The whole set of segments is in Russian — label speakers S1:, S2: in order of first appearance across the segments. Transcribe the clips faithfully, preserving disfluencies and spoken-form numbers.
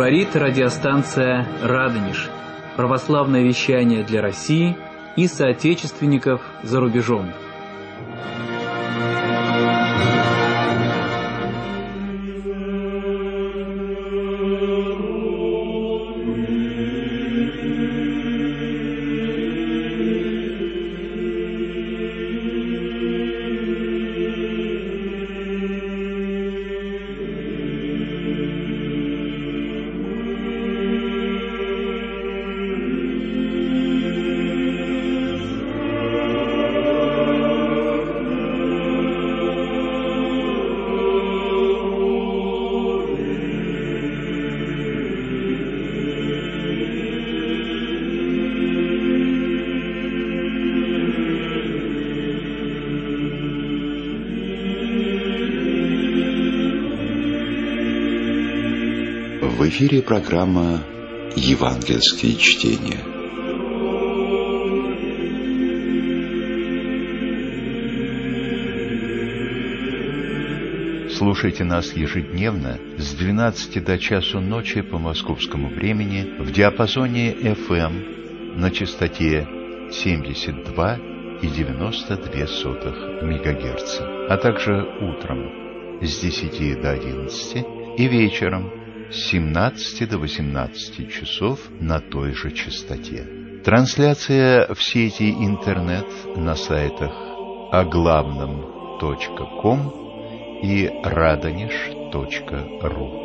S1: Говорит радиостанция «Радонеж». Православное вещание для России и соотечественников за рубежом.
S2: В эфире программа «Евангельские чтения».
S3: Слушайте нас ежедневно с двенадцати до часу ночи по московскому времени в диапазоне эф эм на частоте семьдесят два и девяносто две сотых мегагерца, а также утром с десяти до одиннадцати и вечером с семнадцати до восемнадцати часов на той же частоте. Трансляция в сети интернет на сайтах оглавном точка ком и радонеж точка ру.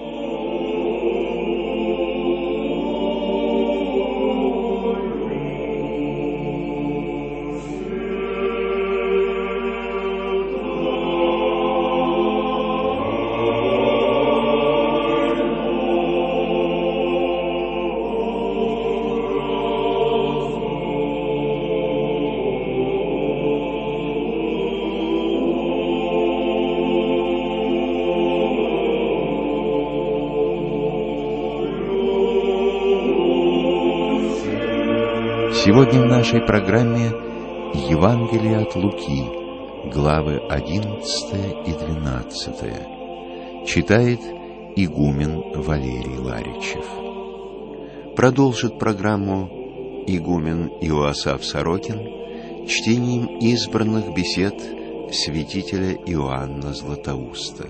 S2: Сегодня в нашей программе Евангелие от Луки, главы одиннадцатая и двенадцатая. Читает игумен Валерий Ларичев. Продолжит программу игумен Иоасаф Сорокин чтением избранных бесед святителя Иоанна Златоуста.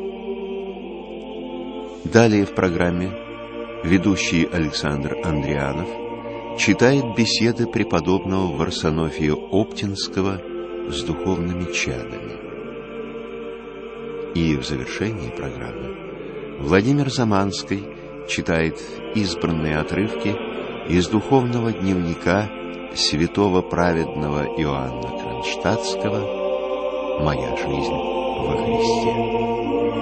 S2: Далее в программе ведущий Александр Андрианов читает беседы преподобного Варсонофия Оптинского с духовными чадами. И в завершении программы Владимир Заманский читает избранные отрывки из духовного дневника святого праведного Иоанна Кронштадтского «Моя жизнь во Христе».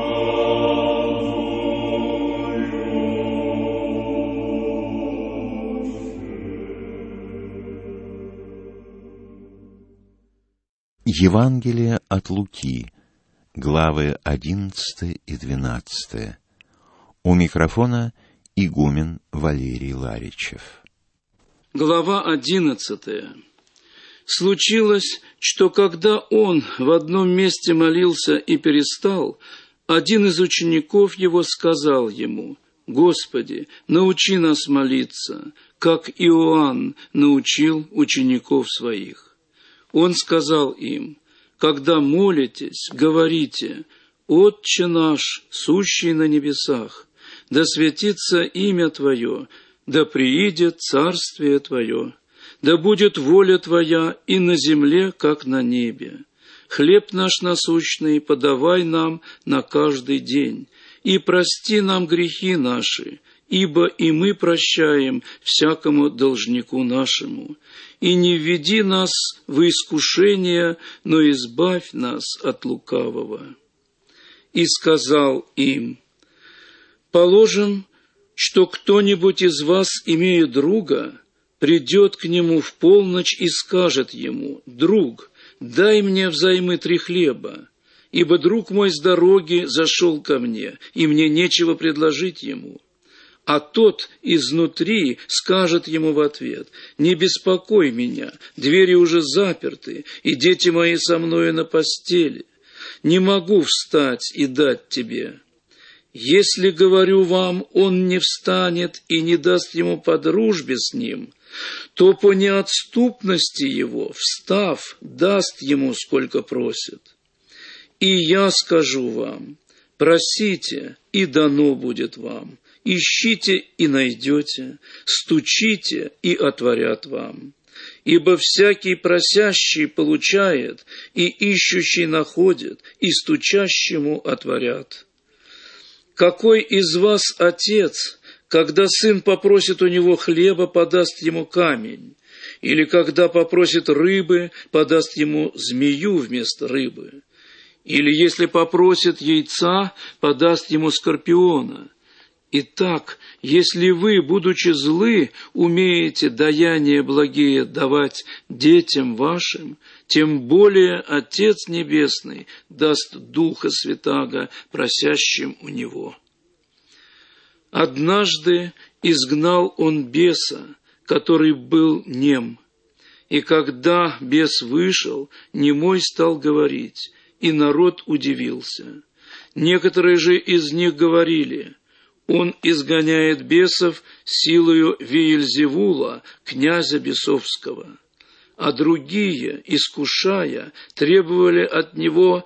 S2: Евангелие от Луки, главы одиннадцатая и двенадцатая. У микрофона игумен Валерий Ларичев.
S4: Глава одиннадцатая. Случилось, что когда он в одном месте молился и перестал, один из учеников его сказал ему: «Господи, научи нас молиться, как Иоанн научил учеников своих». Он сказал им: «Когда молитесь, говорите: Отче наш, сущий на небесах, да светится имя Твое, да приидет царствие Твое, да будет воля Твоя и на земле, как на небе. Хлеб наш насущный подавай нам на каждый день, и прости нам грехи наши, ибо и мы прощаем всякому должнику нашему. И не введи нас в искушение, но избавь нас от лукавого». И сказал им: «Положим, что кто-нибудь из вас, имея друга, придет к нему в полночь и скажет ему: „Друг, дай мне взаймы три хлеба, ибо друг мой с дороги зашел ко мне, и мне нечего предложить ему“. А тот изнутри скажет ему в ответ: „Не беспокой меня, двери уже заперты, и дети мои со мною на постели. Не могу встать и дать тебе“. Если, говорю вам, он не встанет и не даст ему по дружбе с ним, то по неотступности его, встав, даст ему, сколько просит. И я скажу вам, просите, и дано будет вам, ищите, и найдете, стучите, и отворят вам. Ибо всякий просящий получает, и ищущий находит, и стучащему отворят. Какой из вас отец, когда сын попросит у него хлеба, подаст ему камень? Или когда попросит рыбы, подаст ему змею вместо рыбы? Или если попросит яйца, подаст ему скорпиона? Итак, если вы, будучи злы, умеете даяния благие давать детям вашим, тем более Отец Небесный даст Духа Святаго просящим у Него. Однажды изгнал он беса, который был нем, и когда бес вышел, немой стал говорить, и народ удивился. Некоторые же из них говорили: он изгоняет бесов силою Веельзевула, князя бесовского. А другие, искушая, требовали от него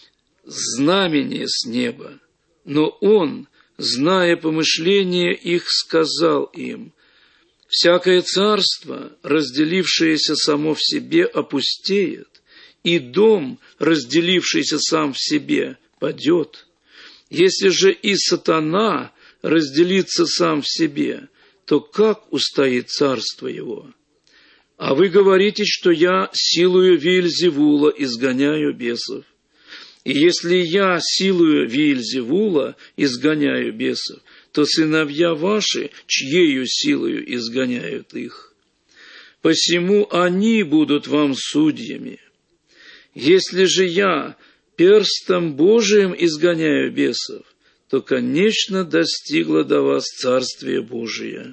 S4: знамения с неба. Но он, зная помышления их, сказал им: всякое царство, разделившееся само в себе, опустеет, и дом, разделившийся сам в себе, падет. Если же и сатана разделится сам в себе, то как устоит царство его? А вы говорите, что я силою Веельзевула изгоняю бесов. И если я силою Веельзевула изгоняю бесов, то сыновья ваши, чьею силою изгоняют их? Посему они будут вам судьями. Если же я перстом Божиим изгоняю бесов, то, конечно, достигло до вас Царствие Божие.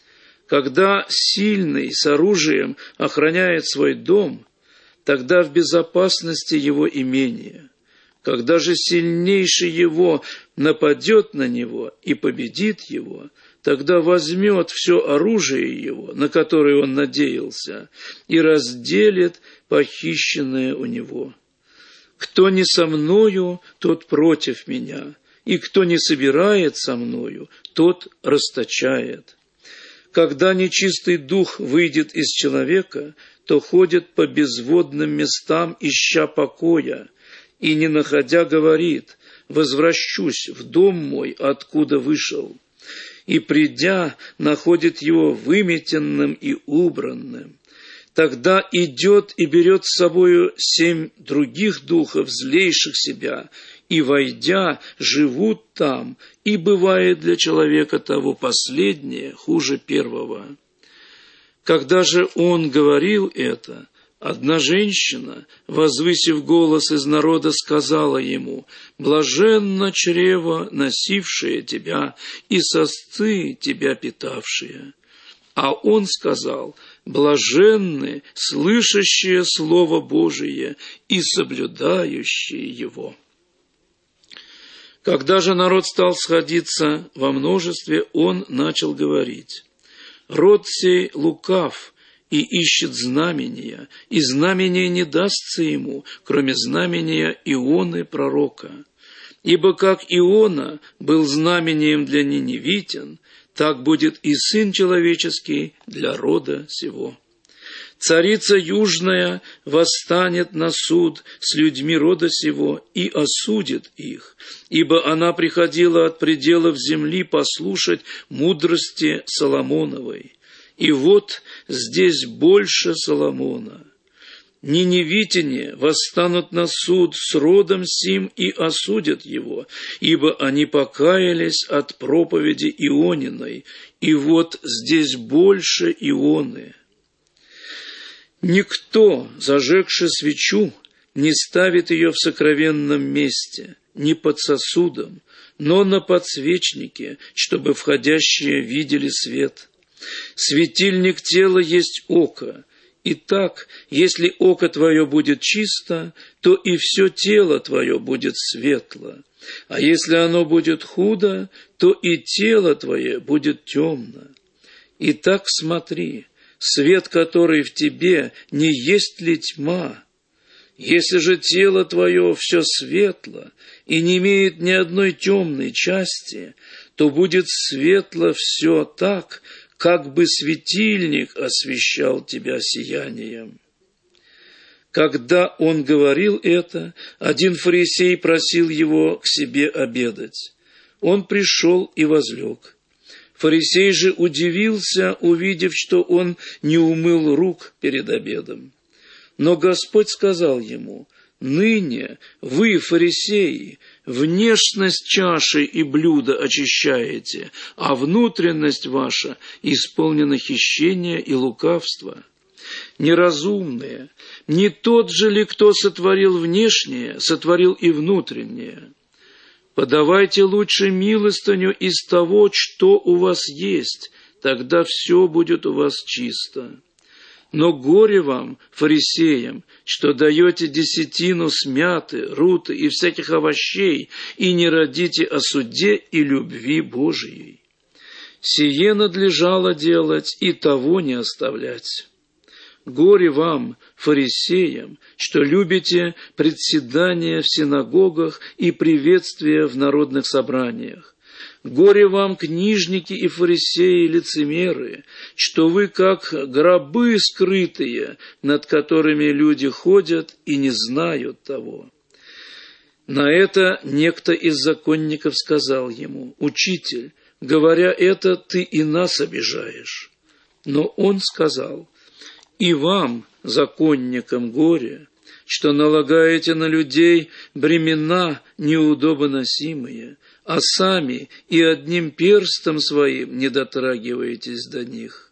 S4: Когда сильный с оружием охраняет свой дом, тогда в безопасности его имение. Когда же сильнейший его нападет на него и победит его, тогда возьмет все оружие его, на которое он надеялся, и разделит похищенное у него. Кто не со мною, тот против меня, и кто не собирает со мною, тот расточает. Когда нечистый дух выйдет из человека, то ходит по безводным местам, ища покоя, и, не находя, говорит: возвращусь в дом мой, откуда вышел. И, придя, находит его выметенным и убранным. Тогда идет и берет с собою семь других духов, злейших себя, и, войдя, живут там, и бывает для человека того последнее хуже первого. Когда же он говорил это, одна женщина, возвысив голос из народа, сказала ему: «Блаженно чрево, носившее тебя, и сосцы тебя питавшие». А он сказал: «Блаженны, слышащие Слово Божие и соблюдающие его». Когда же народ стал сходиться во множестве, он начал говорить: «Род сей лукав и ищет знамения, и знамение не дастся ему, кроме знамения Ионы пророка. Ибо как Иона был знамением для ниневитян, так будет и Сын Человеческий для рода сего. Царица Южная восстанет на суд с людьми рода сего и осудит их, ибо она приходила от пределов земли послушать мудрости Соломоновой. И вот здесь больше Соломона. Ниневитяне восстанут на суд с родом сим и осудят его, ибо они покаялись от проповеди Иониной, и вот здесь больше Ионы. Никто, зажегши свечу, не ставит ее в сокровенном месте, не под сосудом, но на подсвечнике, чтобы входящие видели свет. Светильник тела есть око, Итак, если око твое будет чисто, то и все тело твое будет светло. А если оно будет худо, то и тело твое будет темно. Итак, смотри, свет, который в тебе, не есть ли тьма? Если же тело твое все светло и не имеет ни одной темной части, то будет светло все так, как бы светильник освещал тебя сиянием. Когда он говорил это, один фарисей просил его к себе обедать. Он пришел и возлег. Фарисей же удивился, увидев, что он не умыл рук перед обедом. Но Господь сказал ему: «Ныне вы, фарисеи, внешность чаши и блюда очищаете, а внутренность ваша исполнена хищения и лукавства. Неразумные, не тот же ли, кто сотворил внешнее, сотворил и внутреннее? Подавайте лучше милостыню из того, что у вас есть, тогда все будет у вас чисто. Но горе вам, фарисеям, что даете десятину с мяты, руты и всяких овощей, и не родите о суде и любви Божией. Сие надлежало делать, и того не оставлять. Горе вам, фарисеям, что любите председания в синагогах и приветствия в народных собраниях. Горе вам, книжники и фарисеи, лицемеры, что вы как гробы скрытые, над которыми люди ходят и не знают того. На это некто из законников сказал ему: «Учитель, говоря это, ты и нас обижаешь». Но он сказал: «И вам, законникам, горе, что налагаете на людей бремена неудобоносимые, а сами и одним перстом своим не дотрагиваетесь до них.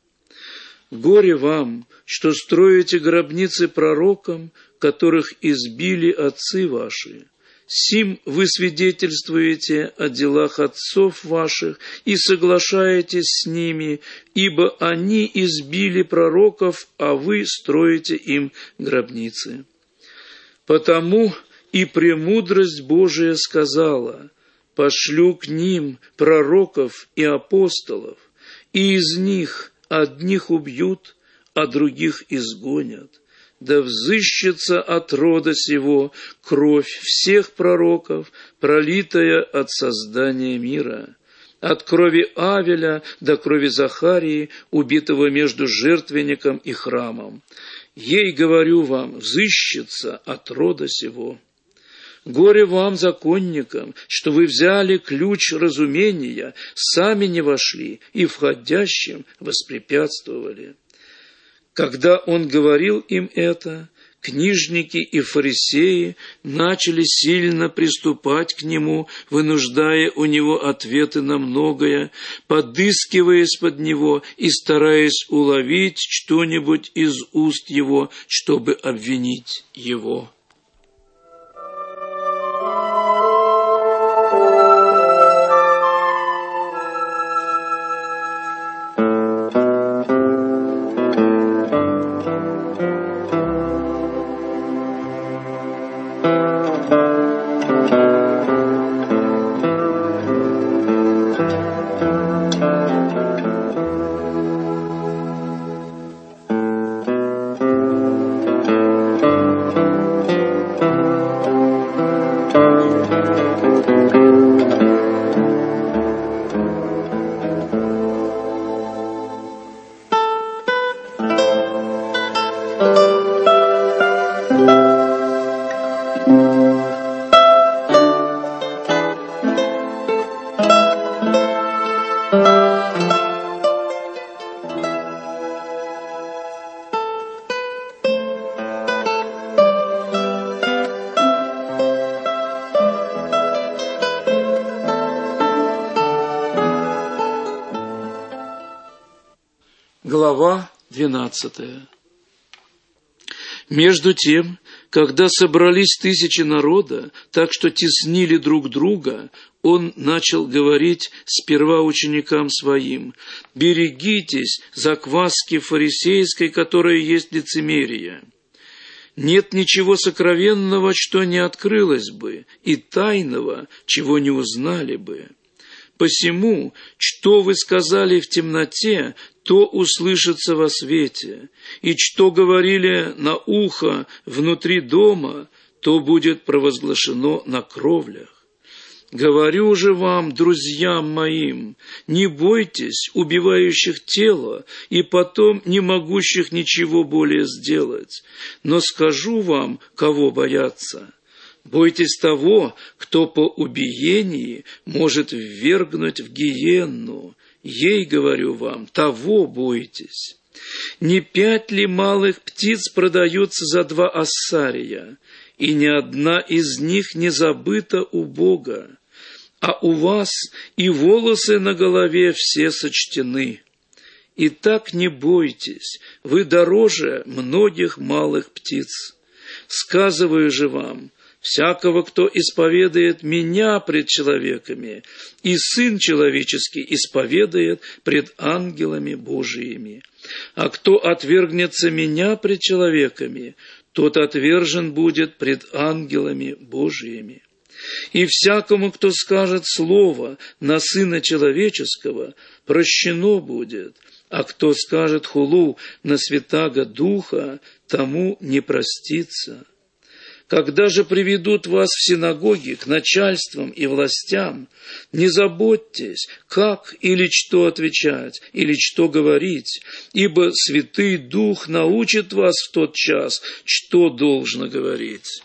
S4: Горе вам, что строите гробницы пророкам, которых избили отцы ваши. Сим вы свидетельствуете о делах отцов ваших и соглашаетесь с ними, ибо они избили пророков, а вы строите им гробницы. Потому и премудрость Божия сказала: пошлю к ним пророков и апостолов, и из них одних убьют, а других изгонят. Да взыщется от рода сего кровь всех пророков, пролитая от создания мира, от крови Авеля до крови Захарии, убитого между жертвенником и храмом. Ей, говорю вам, взыщется от рода сего. Горе вам, законникам, что вы взяли ключ разумения, сами не вошли и входящим воспрепятствовали». Когда он говорил им это, книжники и фарисеи начали сильно приступать к нему, вынуждая у него ответы на многое, подыскивая из-под него и стараясь уловить что-нибудь из уст его, чтобы обвинить его. Глава двенадцатая. Между тем, когда собрались тысячи народа, так что теснили друг друга, Он начал говорить сперва ученикам своим: «Берегитесь закваски фарисейской, которая есть лицемерие. Нет ничего сокровенного, что не открылось бы, и тайного, чего не узнали бы. Посему, что вы сказали в темноте, то услышится во свете, и что говорили на ухо внутри дома, то будет провозглашено на кровлях. Говорю же вам, друзьям моим, не бойтесь убивающих тело и потом не могущих ничего более сделать, но скажу вам, кого бояться. Бойтесь того, кто по убиении может ввергнуть в гиенну. Ей, говорю вам, того бойтесь. Не пять ли малых птиц продаются за два ассария, и ни одна из них не забыта у Бога? А у вас и волосы на голове все сочтены. Итак, не бойтесь, вы дороже многих малых птиц. Сказываю же вам, всякого, кто исповедует меня пред человеками, и Сын Человеческий исповедует пред ангелами Божиими. А кто отвергнется меня пред человеками, тот отвержен будет пред ангелами Божиими. И всякому, кто скажет слово на Сына Человеческого, прощено будет, а кто скажет хулу на Святаго Духа, тому не простится. Когда же приведут вас в синагоги к начальствам и властям, не заботьтесь, как или что отвечать, или что говорить, ибо Святый Дух научит вас в тот час, что должно говорить».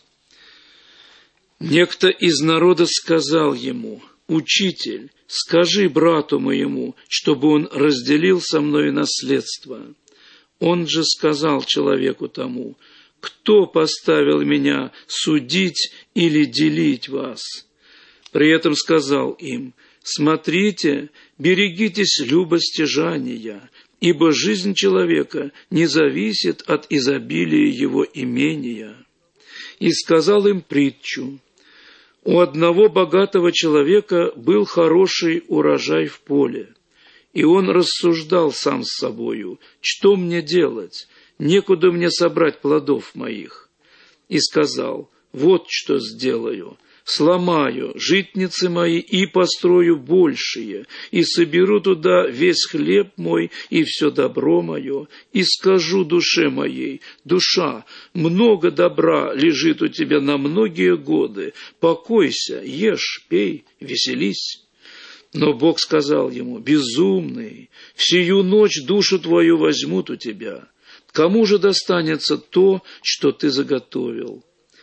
S4: Некто из народа сказал ему: «Учитель, скажи брату моему, чтобы он разделил со мной наследство». Он же сказал человеку тому: «Кто поставил меня судить или делить вас?» При этом сказал им: «Смотрите, берегитесь любостяжания, ибо жизнь человека не зависит от изобилия его имения». И сказал им притчу: «У одного богатого человека был хороший урожай в поле, и он рассуждал сам с собою: что мне делать? Некуда мне собрать плодов моих. И сказал: вот что сделаю. Сломаю житницы мои и построю большие, и соберу туда весь хлеб мой и все добро мое, и скажу душе моей: душа, много добра лежит у тебя на многие годы, покойся, ешь, пей, веселись». Но Бог сказал ему: «Безумный, в сию ночь душу твою возьмут у тебя. Кому же достанется то, что ты заготовил?»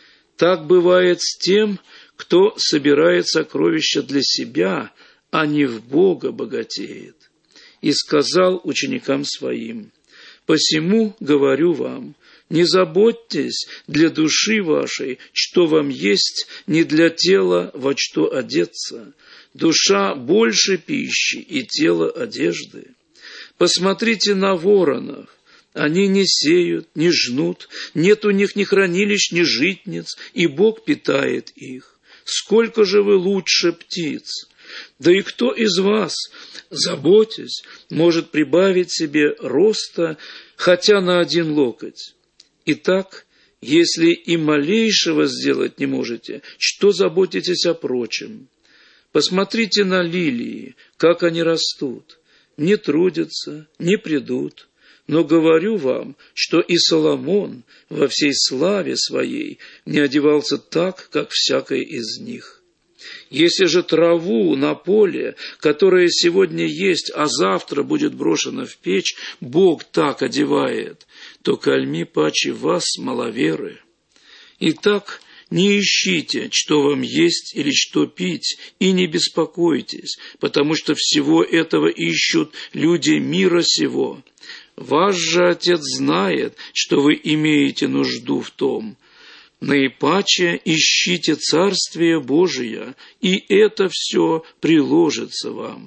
S4: Так бывает с тем, кто собирает сокровища для себя, а не в Бога богатеет. И сказал ученикам своим: «Посему говорю вам, не заботьтесь для души вашей, что вам есть, не для тела, во что одеться. Душа больше пищи и тело одежды. Посмотрите на воронов. Они не сеют, не жнут, нет у них ни хранилищ, ни житниц, и Бог питает их. Сколько же вы лучше птиц? Да и кто из вас, заботясь, может прибавить себе роста хотя на один локоть? Итак, если и малейшего сделать не можете, что заботитесь о прочем? Посмотрите на лилии, как они растут, не трудятся, не прядут. Но говорю вам, что и Соломон во всей славе своей не одевался так, как всякий из них. Если же траву на поле, которая сегодня есть, а завтра будет брошена в печь, Бог так одевает, то кальми паче вас, маловеры. Итак, не ищите, что вам есть или что пить, и не беспокойтесь, потому что всего этого ищут люди мира сего. Ваш же Отец знает, что вы имеете нужду в том. Наипаче ищите Царствие Божие, и это все приложится вам.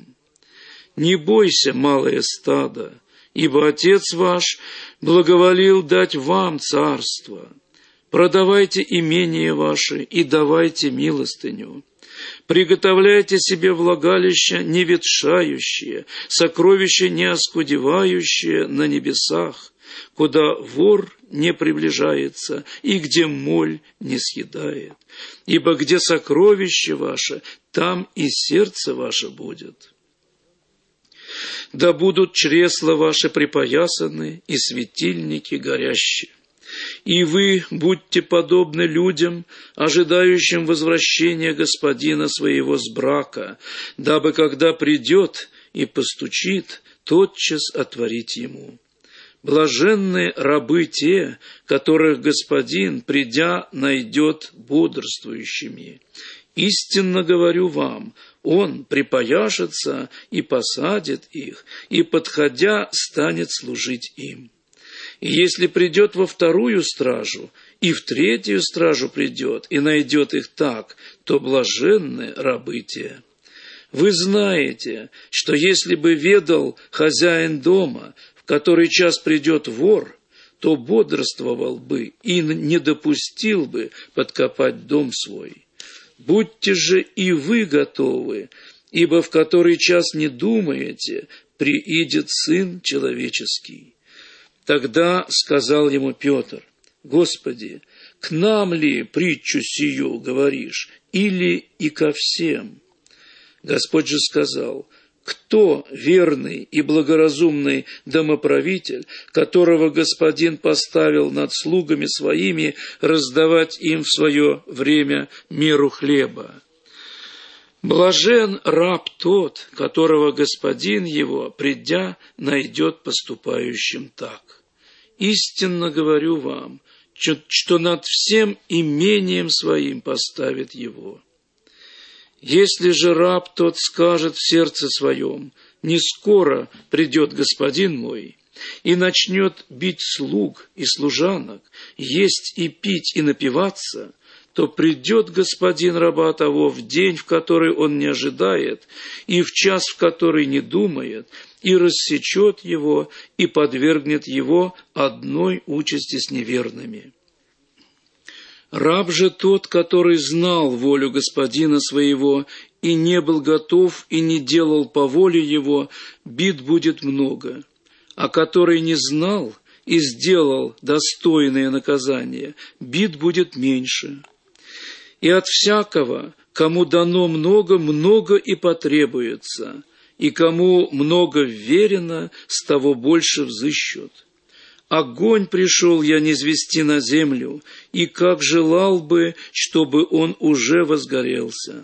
S4: Не бойся, малое стадо, ибо Отец ваш благоволил дать вам царство. Продавайте имение ваше и давайте милостыню. Приготовляйте себе влагалища не ветшающие, сокровища не оскудевающие на небесах, куда вор не приближается и где моль не съедает. Ибо где сокровище ваше, там и сердце ваше будет. Да будут чресла ваши припоясаны и светильники горящие. И вы будьте подобны людям, ожидающим возвращения господина своего с брака, дабы, когда придет и постучит, тотчас отворить ему. Блаженны рабы те, которых господин, придя, найдет бодрствующими. Истинно говорю вам, он припояшется и посадит их, и, подходя, станет служить им. И если придет во вторую стражу, и в третью стражу придет, и найдет их так, то блаженны рабы те. Вы знаете, что если бы ведал хозяин дома, в который час придет вор, то бодрствовал бы и не допустил бы подкопать дом свой. Будьте же и вы готовы, ибо в который час не думаете, приидет Сын Человеческий. Тогда сказал ему Петр: Господи, к нам ли притчу сию говоришь, или и ко всем? Господь же сказал: кто верный и благоразумный домоправитель, которого господин поставил над слугами своими раздавать им в свое время меру хлеба? Блажен раб тот, которого господин его, придя, найдет поступающим так. Истинно говорю вам, что над всем имением своим поставит его. Если же раб тот скажет в сердце своем: не скоро придет господин мой, и начнет бить слуг и служанок, есть и пить и напиваться, то придет господин раба того в день, в который он не ожидает, и в час, в который не думает, и рассечет его, и подвергнет его одной участи с неверными. Раб же тот, который знал волю господина своего, и не был готов, и не делал по воле его, бит будет много. А который не знал и сделал достойное наказание, бит будет меньше. И от всякого, кому дано много, много и потребуется, и кому много вверено, с того больше взыщут. Огонь пришел я низвести на землю, и как желал бы, чтобы он уже возгорелся.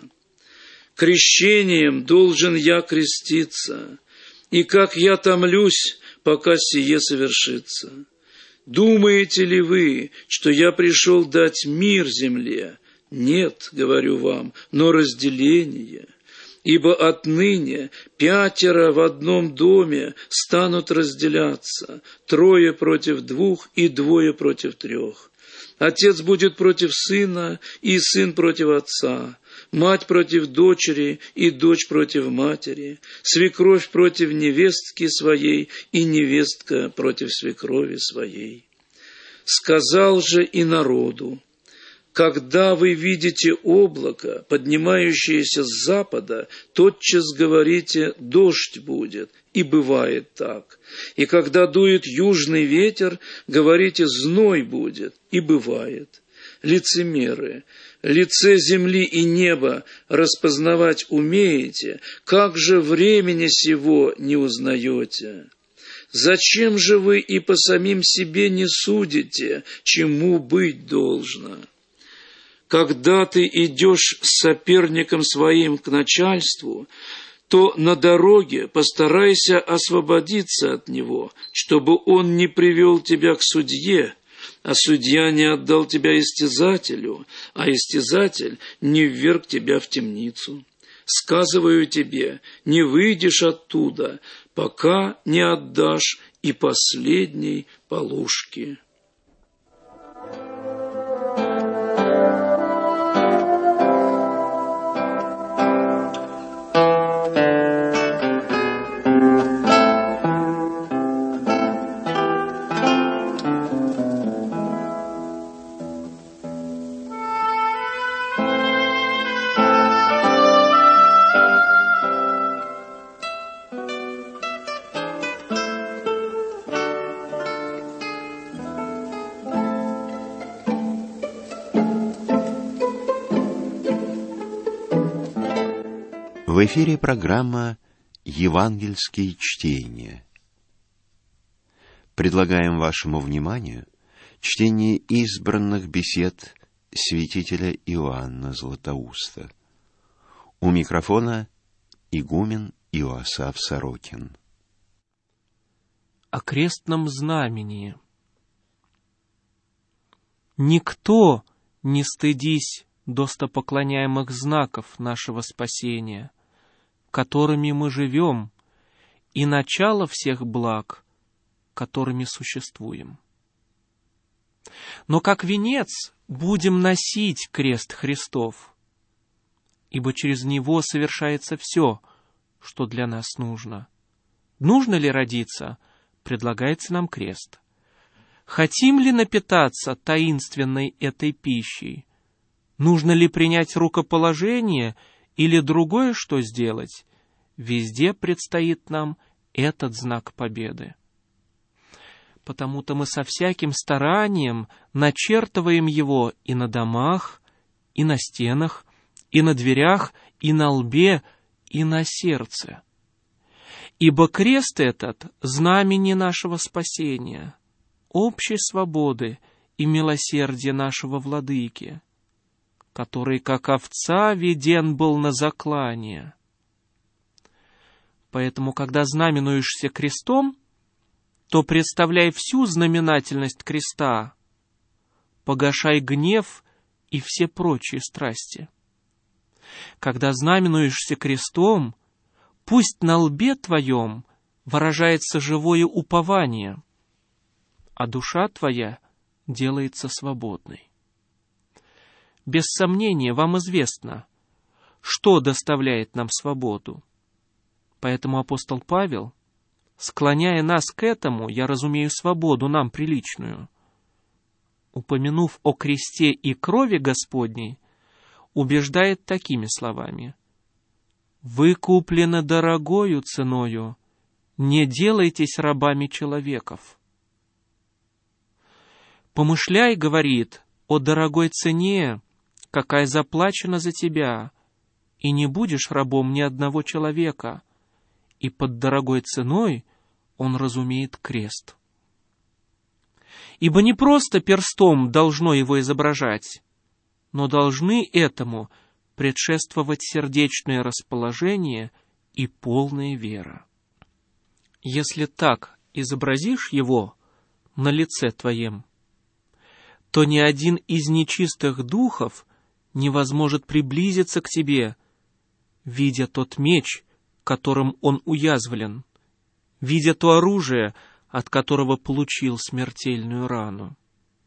S4: Крещением должен я креститься, и как я томлюсь, пока сие совершится. Думаете ли вы, что я пришел дать мир земле? Нет, говорю вам, но разделение. Ибо отныне пятеро в одном доме станут разделяться, трое против двух и двое против трех. Отец будет против сына, и сын против отца, мать против дочери, и дочь против матери, свекровь против невестки своей, и невестка против свекрови своей. Сказал же и народу: когда вы видите облако, поднимающееся с запада, тотчас говорите: дождь будет, и бывает так. И когда дует южный ветер, говорите: зной будет, и бывает. Лицемеры, лице земли и неба распознавать умеете, как же времени сего не узнаете? Зачем же вы и по самим себе не судите, чему быть должно? Когда ты идешь с соперником своим к начальству, то на дороге постарайся освободиться от него, чтобы он не привел тебя к судье, а судья не отдал тебя истязателю, а истязатель не вверг тебя в темницу. Сказываю тебе, не выйдешь оттуда, пока не отдашь и последней полушки».
S2: В эфире программа «Евангельские чтения». Предлагаем вашему вниманию чтение избранных бесед святителя Иоанна Златоуста. У микрофона игумен Иоасаф Сорокин.
S5: О крестном знамении. Никто не стыдись достопоклоняемых знаков нашего спасения, которыми мы живем, и начало всех благ, которыми существуем. Но как венец будем носить крест Христов, ибо через него совершается все, что для нас нужно. Нужно ли родиться? Предлагается нам крест. Хотим ли напитаться таинственной этой пищей? Нужно ли принять рукоположение или другое что сделать? Везде предстоит нам этот знак победы. Потому-то мы со всяким старанием начертываем его и на домах, и на стенах, и на дверях, и на лбе, и на сердце. Ибо крест этот — знамение нашего спасения, общей свободы и милосердия нашего Владыки, который, как овца, веден был на заклание. Поэтому, когда знаменуешься крестом, то представляй всю знаменательность креста, погашай гнев и все прочие страсти. Когда знаменуешься крестом, пусть на лбе твоем выражается живое упование, а душа твоя делается свободной. Без сомнения, вам известно, что доставляет нам свободу. Поэтому апостол Павел, склоняя нас к этому, я разумею свободу нам приличную, упомянув о кресте и крови Господней, убеждает такими словами: «Вы куплены дорогою ценою, не делайтесь рабами человеков». «Помышляй, — говорит, — о дорогой цене, какая заплачена за тебя, и не будешь рабом ни одного человека». И под дорогой ценой он разумеет крест. Ибо не просто перстом должно его изображать, но должны этому предшествовать сердечное расположение и полная вера. Если так изобразишь его на лице твоем, то ни один из нечистых духов не возможет приблизиться к тебе, видя тот меч, которым он уязвлен, видя то оружие, от которого получил смертельную рану.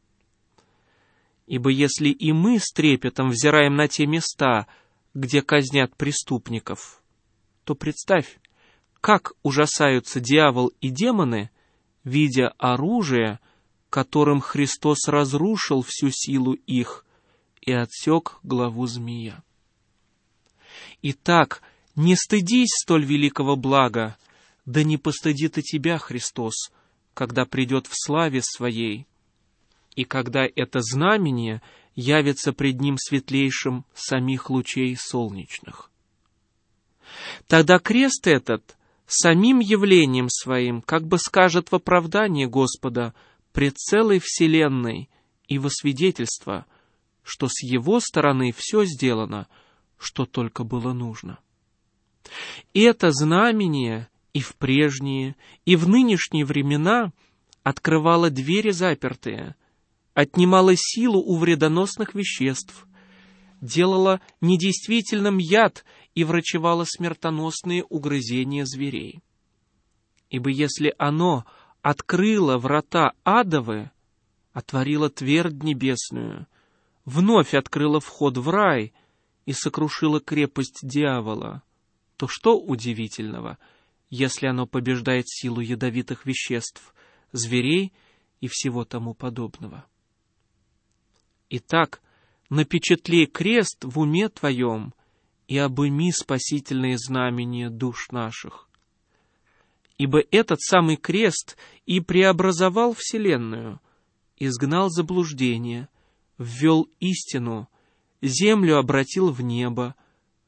S5: Ибо если и мы с трепетом взираем на те места, где казнят преступников, то представь, как ужасаются дьявол и демоны, видя оружие, которым Христос разрушил всю силу их и отсек главу змея. Итак, не стыдись столь великого блага, да не постыдит и тебя Христос, когда придет в славе Своей, и когда это знамение явится пред Ним светлейшим самих лучей солнечных. Тогда крест этот самим явлением Своим как бы скажет в оправдание Господа пред целой вселенной и во свидетельство, что с Его стороны все сделано, что только было нужно. И это знамение и в прежние, и в нынешние времена открывало двери запертые, отнимало силу у вредоносных веществ, делало недействительным яд и врачевало смертоносные угрызения зверей. Ибо если оно открыло врата адовы, отворило твердь небесную, вновь открыло вход в рай и сокрушило крепость дьявола, то что удивительного, если оно побеждает силу ядовитых веществ, зверей и всего тому подобного? Итак, напечатли крест в уме твоем и обыми спасительные знамения душ наших. Ибо этот самый крест и преобразовал вселенную, изгнал заблуждение, ввел истину, землю обратил в небо,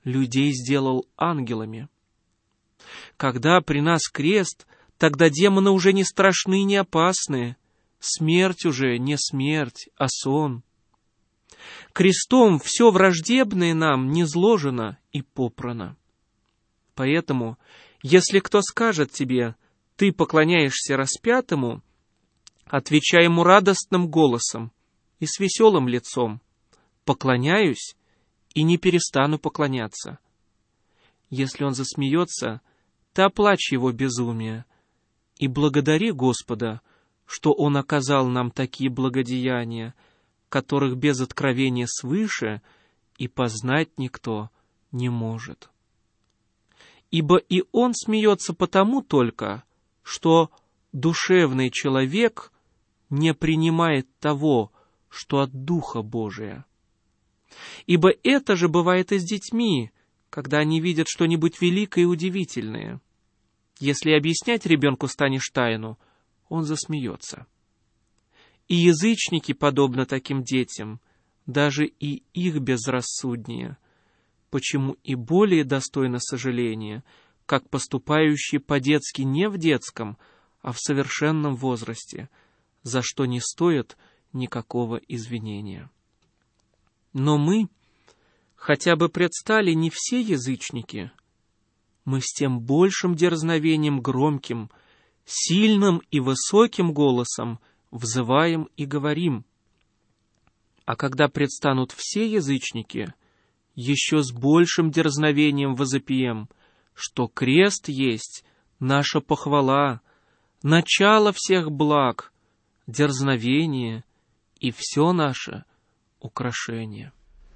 S5: людей сделал ангелами. Когда при нас крест, тогда демоны уже не страшны, не опасны. Смерть уже не смерть, а сон. Крестом все враждебное нам низложено и попрано. Поэтому, если кто скажет тебе: ты поклоняешься распятому, отвечай ему радостным голосом и с веселым лицом: поклоняюсь и не перестану поклоняться. Если он засмеется, ты оплачь его безумие и благодари Господа, что Он оказал нам такие благодеяния, которых без откровения свыше и познать никто не может. Ибо и Он смеется потому только, что душевный человек не принимает того, что от Духа Божия. Ибо это же бывает и с детьми, когда они видят что-нибудь великое и удивительное. Если объяснять ребенку станешь тайну, он засмеется. И язычники, подобно таким детям, даже и их безрассуднее, почему и более достойно сожаления, как поступающие по-детски не в детском, а в совершенном возрасте, за что не стоит никакого извинения. Но мы, хотя бы предстали не все язычники, мы с тем большим дерзновением громким, сильным и высоким голосом взываем и говорим. А когда предстанут все язычники, еще с большим дерзновением возопием, что крест есть наша похвала, начало всех благ, дерзновение и все наше украшение.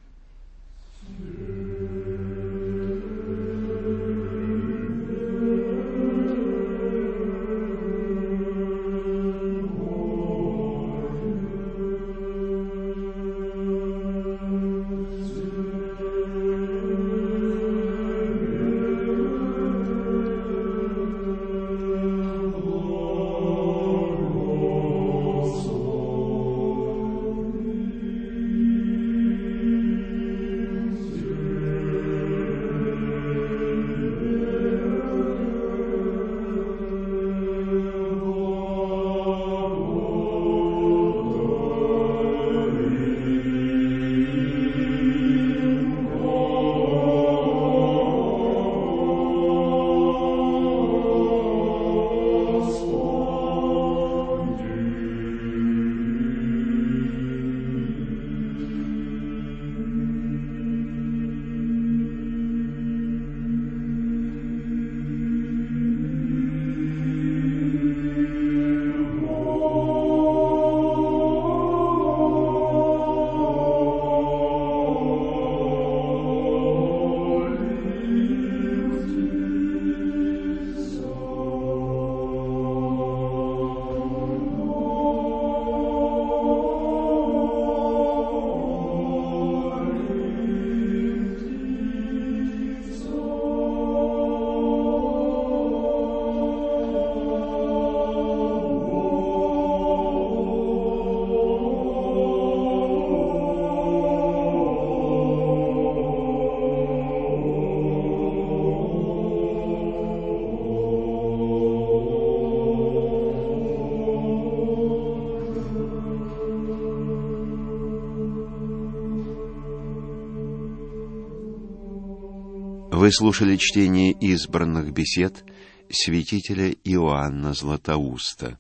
S2: Вы слушали чтение избранных бесед святителя Иоанна Златоуста.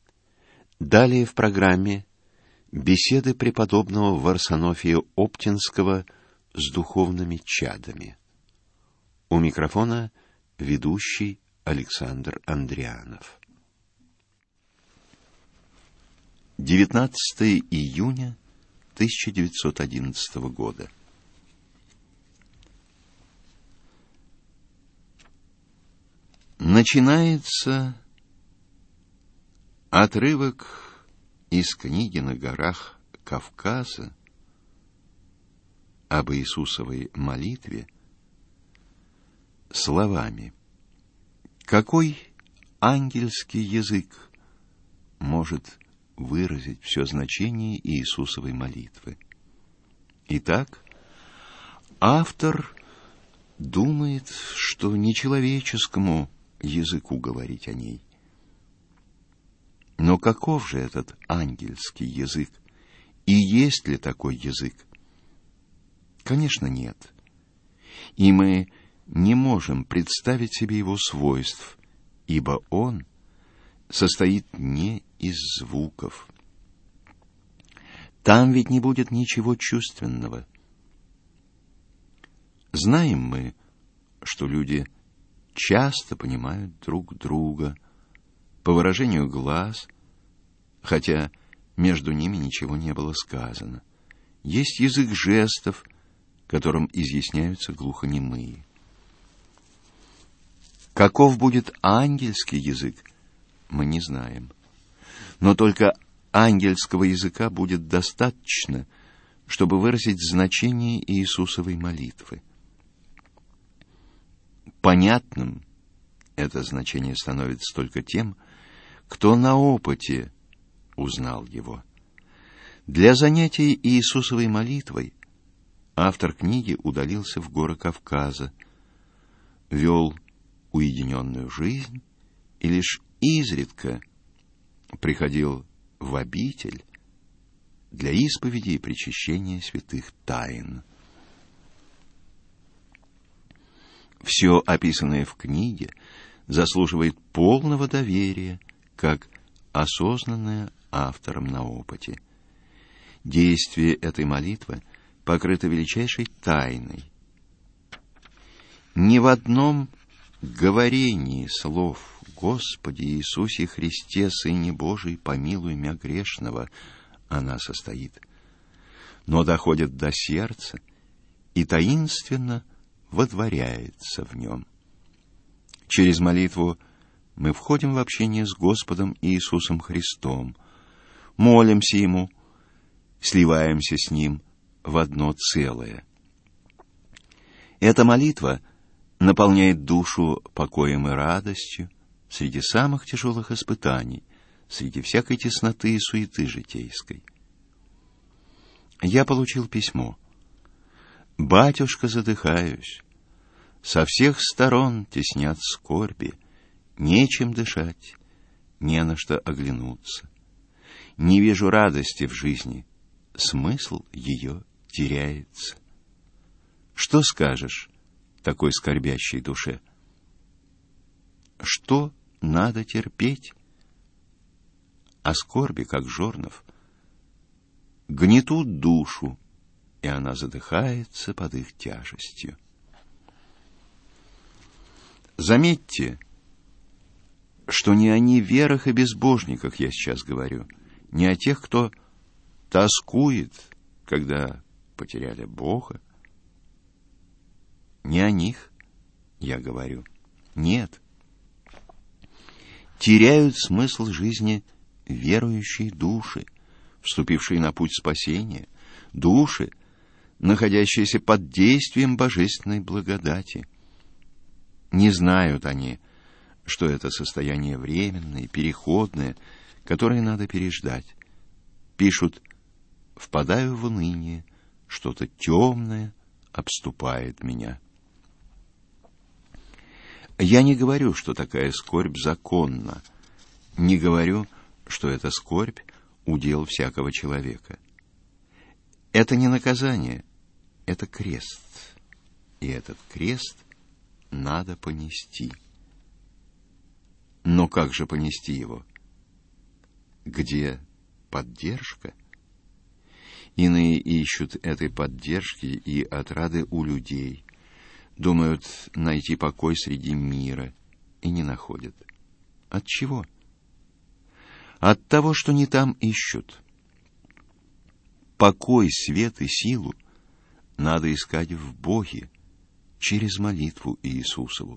S2: Далее в программе беседы преподобного Варсонофия Оптинского с духовными чадами. У микрофона ведущий Александр Андрианов. девятнадцатое июня тысяча девятьсот одиннадцатого года. Начинается отрывок из книги «На горах Кавказа» об Иисусовой молитве словами: «Какой ангельский язык может выразить все значение Иисусовой молитвы?» Итак, автор думает, что нечеловеческому языку говорить о ней. Но каков же этот ангельский язык? И есть ли такой язык? Конечно, нет. И мы не можем представить себе его свойств, ибо он состоит не из звуков. Там ведь не будет ничего чувственного. Знаем мы, что люди часто понимают друг друга по выражению глаз, хотя между ними ничего не было сказано. Есть язык жестов, которым изъясняются глухонемые. Каков будет ангельский язык, мы не знаем. Но только ангельского языка будет достаточно, чтобы выразить значение Иисусовой молитвы. Понятным это значение становится только тем, кто на опыте узнал его. Для занятий Иисусовой молитвой автор книги удалился в горы Кавказа, вел уединенную жизнь и лишь изредка приходил в обитель для исповеди и причащения святых тайн. Все описанное в книге заслуживает полного доверия, как осознанное автором на опыте. Действие этой молитвы покрыто величайшей тайной. Ни в одном говорении слов «Господи Иисусе Христе, Сыне Божий, помилуй мя грешного» она состоит, но доходит до сердца и таинственно водворяется в нем. Через молитву мы входим в общение с Господом Иисусом Христом, молимся Ему, сливаемся с Ним в одно целое. Эта молитва наполняет душу покоем и радостью среди самых тяжелых испытаний, среди всякой тесноты и суеты житейской. Я получил письмо. «Батюшка, задыхаюсь. Со всех сторон теснят скорби. Нечем дышать, не на что оглянуться. Не вижу радости в жизни. Смысл ее теряется. Что скажешь такой скорбящей душе? Что надо терпеть? А скорби, как жернов, гнетут душу, и она задыхается под их тяжестью. Заметьте, что не о неверах и безбожниках я сейчас говорю, не о тех, кто тоскует, когда потеряли Бога. Не о них я говорю. Нет. Теряют смысл жизни верующие души, вступившие на путь спасения, души, находящиеся под действием божественной благодати. Не знают они, что это состояние временное, переходное, которое надо переждать. Пишут: «Впадаю в уныние, что-то темное обступает меня». Я не говорю, что такая скорбь законна, не говорю, что эта скорбь — удел всякого человека. Это не наказание, это крест, и этот крест надо понести. Но как же понести его? Где поддержка? Иные ищут этой поддержки и отрады у людей, думают найти покой среди мира и не находят. От чего? От того, что не там ищут. Покой, свет и силу надо искать в Боге через молитву Иисусову.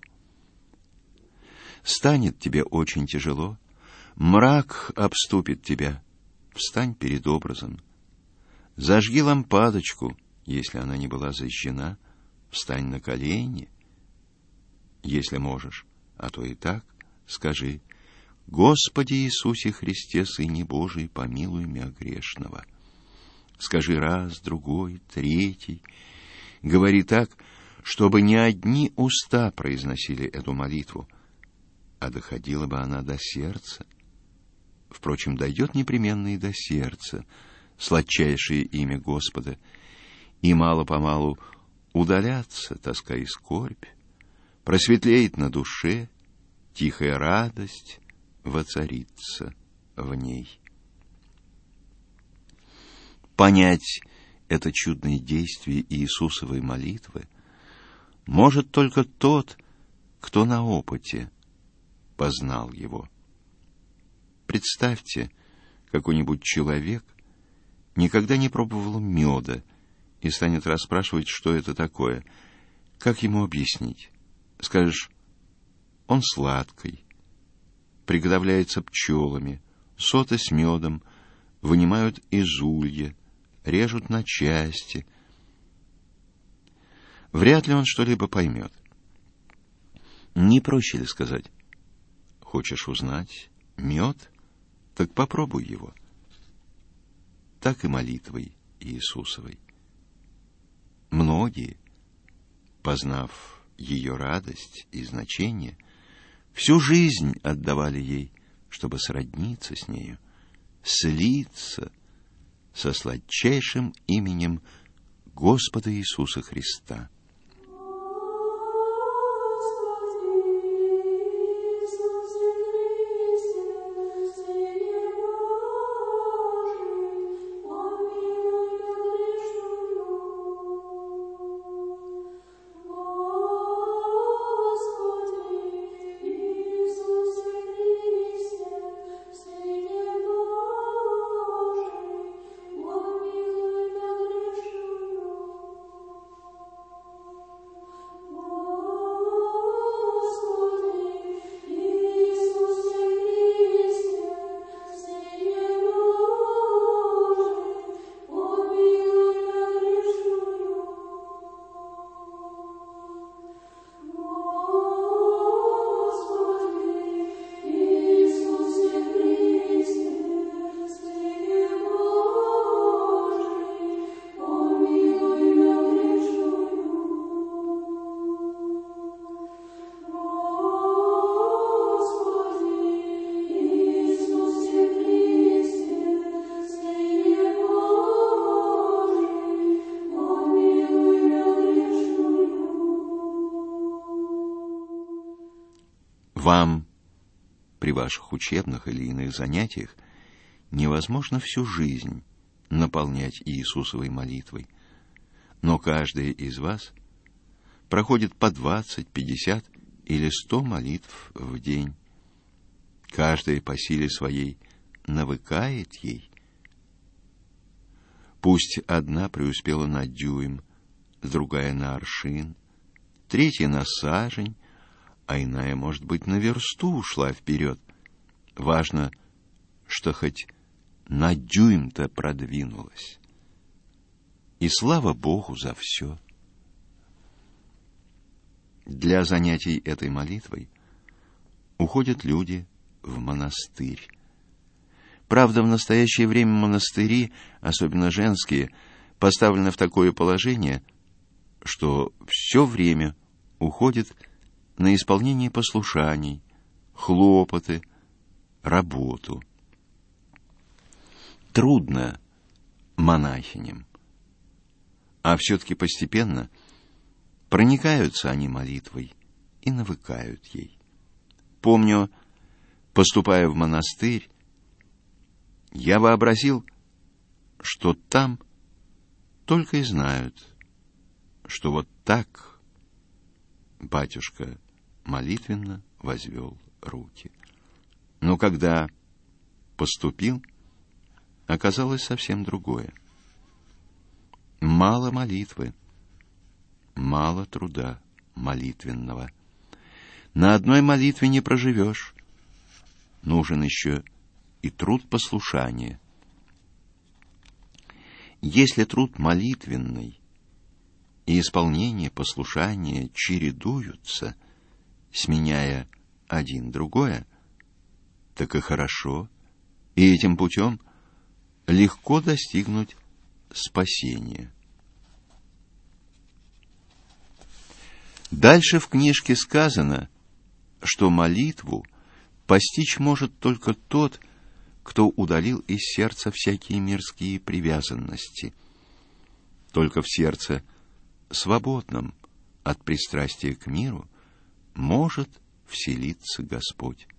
S2: Станет тебе очень тяжело, мрак обступит тебя, встань перед образом. Зажги лампадочку, если она не была зажжена, встань на колени, если можешь, а то и так скажи: «Господи Иисусе Христе, Сыне Божий, помилуй мя грешного». Скажи раз, другой, третий. Говори так, чтобы не одни уста произносили эту молитву, а доходила бы она до сердца. Впрочем, дойдет непременно и до сердца сладчайшее имя Господа, и мало-помалу удалятся тоска и скорбь, просветлеет на душе, тихая радость воцарится в ней. Понять это чудное действие Иисусовой молитвы может только тот, кто на опыте познал его. Представьте, какой-нибудь человек никогда не пробовал меда и станет расспрашивать, что это такое. Как ему объяснить? Скажешь, он сладкий, приготовляется пчелами, соты с медом вынимают из улья, режут на части. Вряд ли он что-либо поймет. Не проще ли сказать: хочешь узнать мед? Так попробуй его. Так и молитвой Иисусовой. Многие, познав ее радость и значение, всю жизнь отдавали ей, чтобы сродниться с нею, слиться со сладчайшим именем Господа Иисуса Христа. Вам при ваших учебных или иных занятиях невозможно всю жизнь наполнять Иисусовой молитвой, но каждый из вас проходит по двадцать, пятьдесят или сто молитв в день. Каждый по силе своей навыкает ей. Пусть одна преуспела на дюйм, другая на аршин, третья на сажень, а иная, может быть, на версту ушла вперед. Важно, что хоть на дюйм-то продвинулась. И слава Богу за все. Для занятий этой молитвой уходят люди в монастырь. Правда, в настоящее время монастыри, особенно женские, поставлены в такое положение, что все время уходит на исполнение послушаний, хлопоты, работу. Трудно монахиням, а все-таки постепенно проникаются они молитвой и навыкают ей. Помню, поступая в монастырь, я вообразил, что там только и знают, что вот так батюшка молитвенно возвел руки. Но когда поступил, оказалось совсем другое. Мало молитвы, мало труда молитвенного. На одной молитве не проживешь. Нужен еще и труд послушания. Если труд молитвенный и исполнение послушания чередуются, сменяя один другое, так и хорошо, и этим путем легко достигнуть спасения. Дальше в книжке сказано, что молитву постичь может только тот, кто удалил из сердца всякие мирские привязанности. Только в сердце, свободном от пристрастия к миру, может вселиться Господь.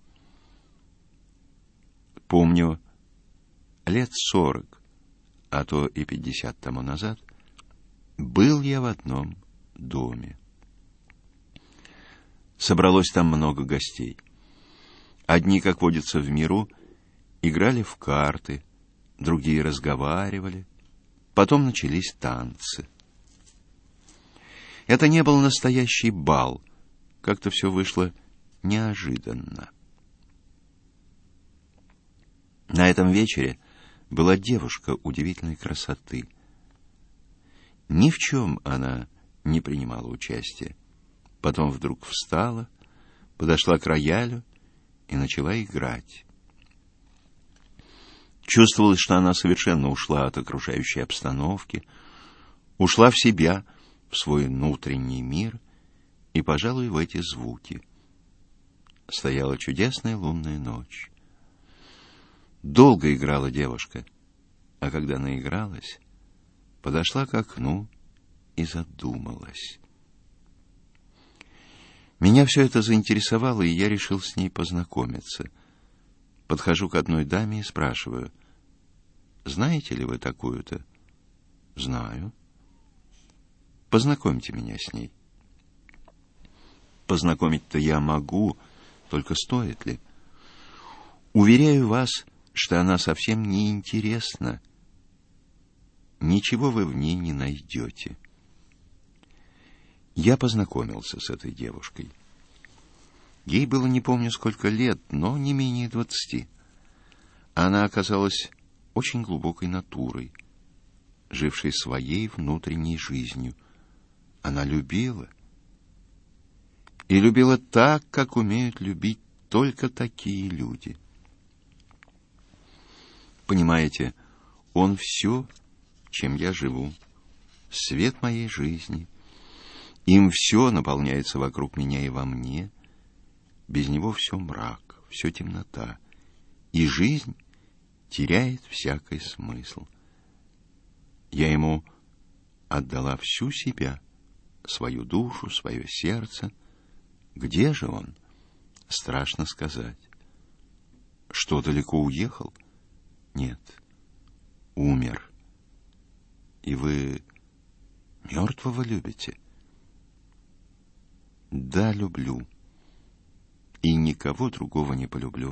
S2: Помню, лет сорок, а то и пятьдесят тому назад, был я в одном доме. Собралось там много гостей. Одни, как водится в миру, играли в карты, другие разговаривали, потом начались танцы. Это не был настоящий бал, как-то все вышло неожиданно. На этом вечере была девушка удивительной красоты. Ни в чем она не принимала участия. Потом вдруг встала, подошла к роялю и начала играть. Чувствовалось, что она совершенно ушла от окружающей обстановки, ушла в себя, в свой внутренний мир и, пожалуй, в эти звуки. Стояла чудесная лунная ночь. Долго играла девушка, а когда наигралась, подошла к окну и задумалась. Меня все это заинтересовало, и я решил с ней познакомиться. Подхожу к одной даме и спрашиваю: «Знаете ли вы такую-то?» «Знаю». «Познакомьте меня с ней». «Познакомить-то я могу, только стоит ли?» «Уверяю вас, что она совсем не интересна. Ничего вы в ней не найдете». Я познакомился с этой девушкой. Ей было не помню сколько лет, но не менее двадцати. Она оказалась очень глубокой натурой, жившей своей внутренней жизнью. Она любила. И любила так, как умеют любить только такие люди. Понимаете, он все, чем я живу, свет моей жизни. Им все наполняется вокруг меня и во мне. Без него все мрак, все темнота. И жизнь теряет всякий смысл. Я ему отдала всю себя, свою душу, свое сердце. Где же он? Страшно сказать. Что, далеко уехал? Нет, умер. И вы мертвого любите? Да, люблю. И никого другого не полюблю.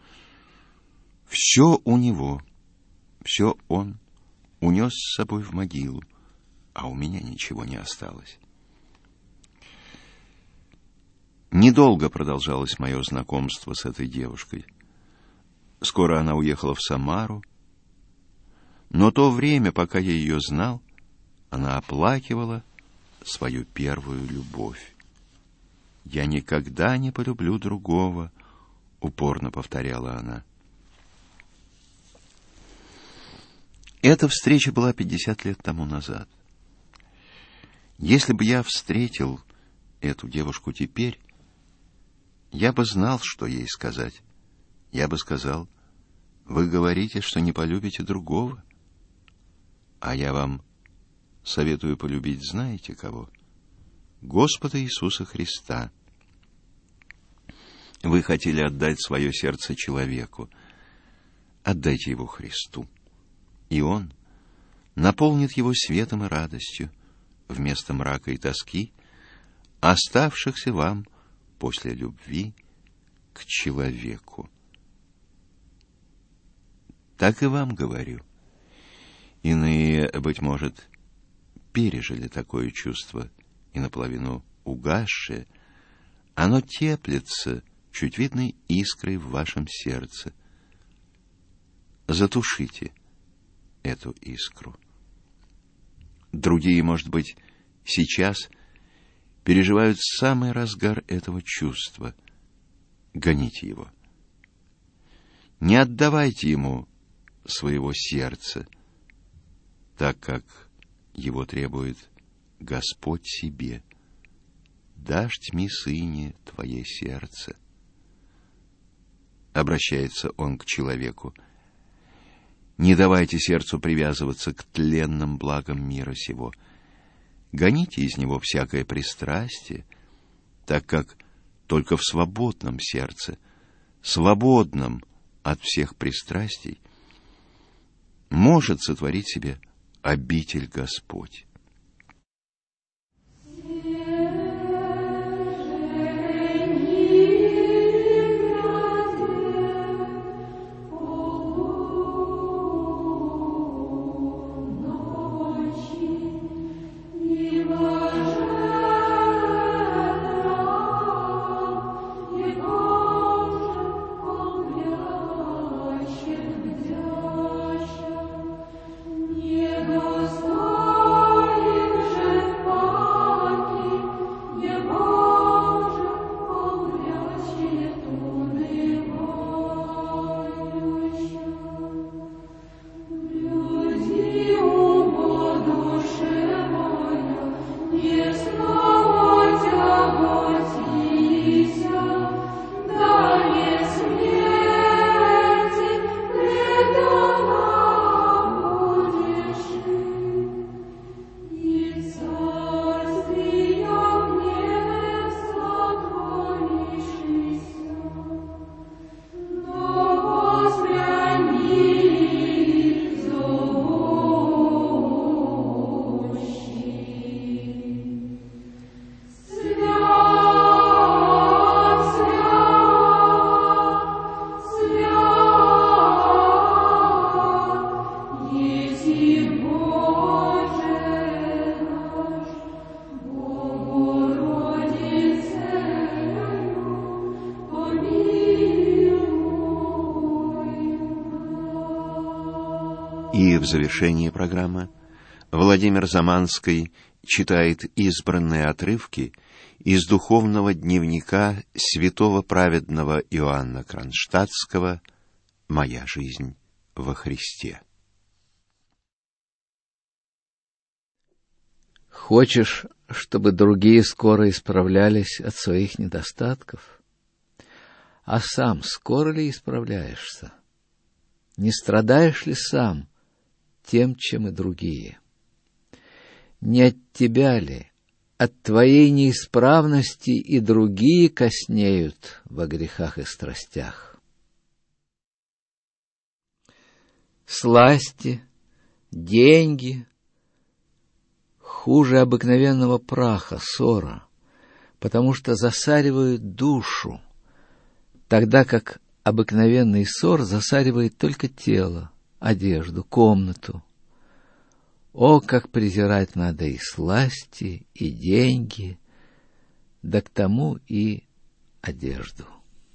S2: Все у него, все он унес с собой в могилу, а у меня ничего не осталось. Недолго продолжалось мое знакомство с этой девушкой. Скоро она уехала в Самару, но то время, пока я ее знал, она оплакивала свою первую любовь. «Я никогда не полюблю другого», — упорно повторяла она. Эта встреча была пятьдесят лет тому назад. Если бы я встретил эту девушку теперь, я бы знал, что ей сказать. Я бы сказал: «Вы говорите, что не полюбите другого, а я вам советую полюбить, знаете кого? Господа Иисуса Христа. Вы хотели отдать свое сердце человеку. Отдайте его Христу, и Он наполнит его светом и радостью вместо мрака и тоски, оставшихся вам после любви к человеку. Так и вам говорю. Иные, быть может, пережили такое чувство, и наполовину угасшее, оно теплится чуть видной искрой в вашем сердце. Затушите эту искру. Другие, может быть, сейчас переживают самый разгар этого чувства. Гоните его. Не отдавайте ему своего сердца, так как его требует Господь себе. дашь тьми сыне твое сердце. Обращается он к человеку. Не давайте сердцу привязываться к тленным благам мира сего. Гоните из него всякое пристрастие, так как только в свободном сердце, свободном от всех пристрастий, может сотворить себе обитель Господь. И в завершении программы Владимир Заманский читает избранные отрывки из духовного дневника святого праведного Иоанна Кронштадтского «Моя жизнь во Христе».
S6: Хочешь, чтобы другие скоро исправлялись от своих недостатков? А сам скоро ли исправляешься? Не страдаешь ли сам тем, чем и другие? Не от тебя ли, от твоей неисправности и другие коснеют во грехах и страстях? Сласти, деньги хуже обыкновенного праха, ссора, потому что засаривают душу, тогда как обыкновенный ссор засаривает только тело, одежду, комнату. О, как презирать надо и сласти, и деньги, да к тому и одежду.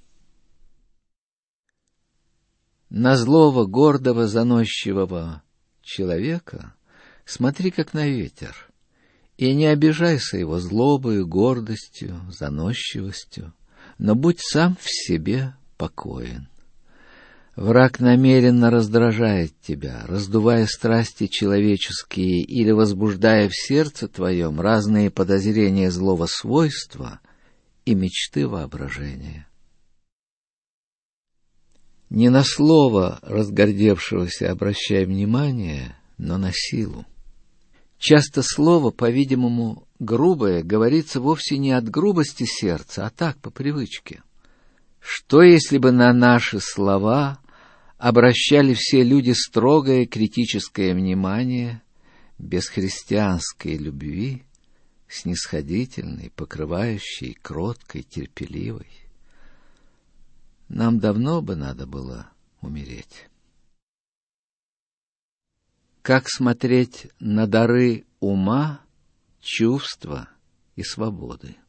S6: На злого, гордого, заносчивого человека смотри, как на ветер, и не обижайся его злобою, гордостью, заносчивостью, но будь сам в себе покоен. Враг намеренно раздражает тебя, раздувая страсти человеческие или возбуждая в сердце твоем разные подозрения злого свойства и мечты воображения. Не на слово разгордевшегося обращай внимание, но на силу. Часто слово, по-видимому, грубое, говорится вовсе не от грубости сердца, а так, по привычке. Что, если бы на наши слова обращали все люди строгое критическое внимание, без христианской любви, снисходительной, покрывающей, кроткой, терпеливой? Нам давно бы надо было умереть. Как смотреть на дары ума, чувства и свободы?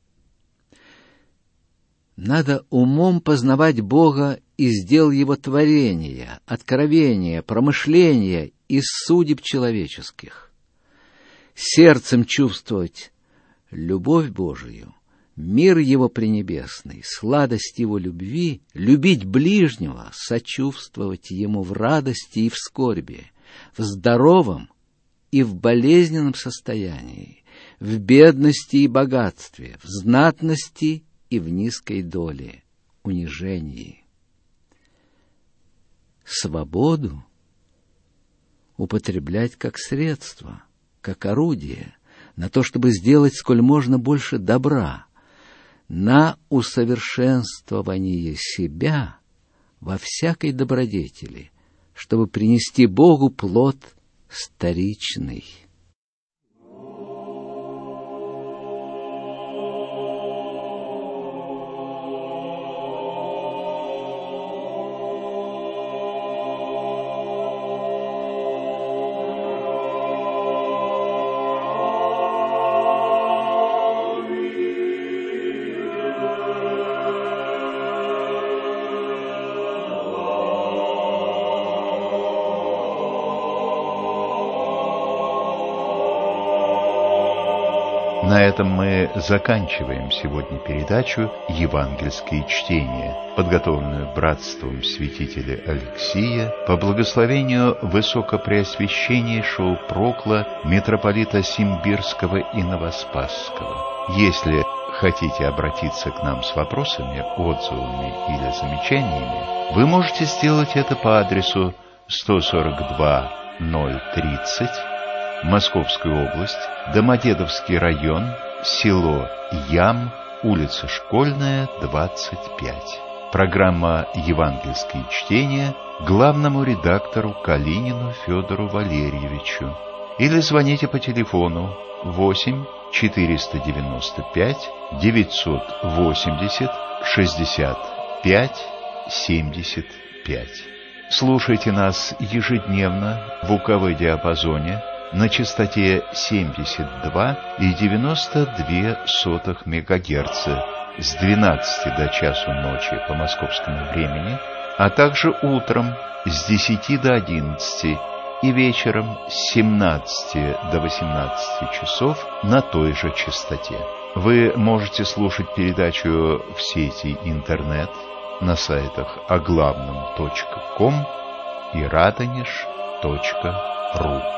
S6: Надо умом познавать Бога из дел Его творения, откровения, промышления, из судеб человеческих. Сердцем чувствовать любовь Божию, мир Его пренебесный, сладость Его любви, любить ближнего, сочувствовать Ему в радости и в скорби, в здоровом и в болезненном состоянии, в бедности и богатстве, в знатности и в низкой доле, унижении. Свободу употреблять как средство, как орудие, на то, чтобы сделать сколь можно больше добра, на усовершенствование себя во всякой добродетели, чтобы принести Богу плод старичный.
S3: На этом мы заканчиваем сегодня передачу «Евангельские чтения», подготовленную братством святителя Алексия по благословению Высокопреосвященнейшего Прокла митрополита Симбирского и Новоспасского. Если хотите обратиться к нам с вопросами, отзывами или замечаниями, вы можете сделать это по адресу сто сорок два ноль тридцать, Московская область, Домодедовский район, село Ям, улица Школьная, двадцать пять. Программа «Евангельские чтения» главному редактору Калинину Федору Валерьевичу. Или звоните по телефону восемь четыреста девяносто пять девятьсот восемьдесят шестьдесят пять семьдесят пять. Слушайте нас ежедневно в УКВ диапазоне на частоте семьдесят два и девяносто две сотых мегагерца с двенадцати до часу ночи по московскому времени, а также утром с десяти до одиннадцати и вечером с семнадцати до восемнадцати часов на той же частоте. Вы можете слушать передачу в сети интернет на сайтах оглавном точка ком и радонеж точка ру.